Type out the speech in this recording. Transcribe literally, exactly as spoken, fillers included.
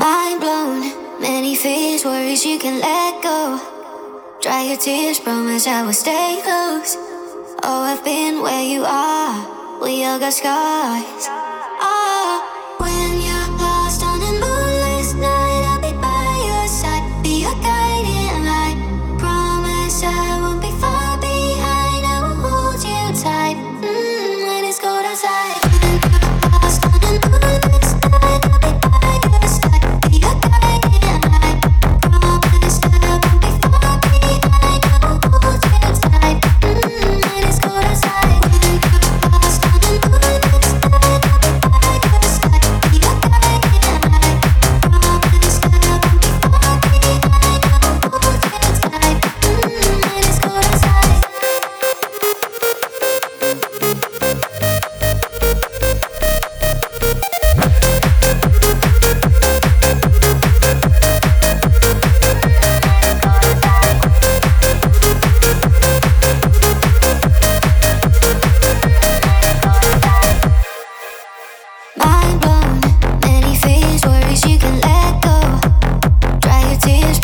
Mind blown, many fears, worries you can let go. Dry your tears, promise I will stay close. Oh, I've been where you are, we all got scars. Oh, when you're lost on a moonless night, I'll be by your side, be your guiding light. Promise I won't be far behind, I will hold you tight. Mm, when it's cold outside, when you're lost on a moonless night, I'll be by your side, be your guiding light. Promise I won't be far behind, I will hold you tight. Mm, when it's cold outside, when you're lost on a moonless night, I'll be by your side, be your guiding light. Promise I won't be far behind, I will hold you tight. Mm, when it's cold outside. Mind blown, many fears, worries you can let go. Dry your tears,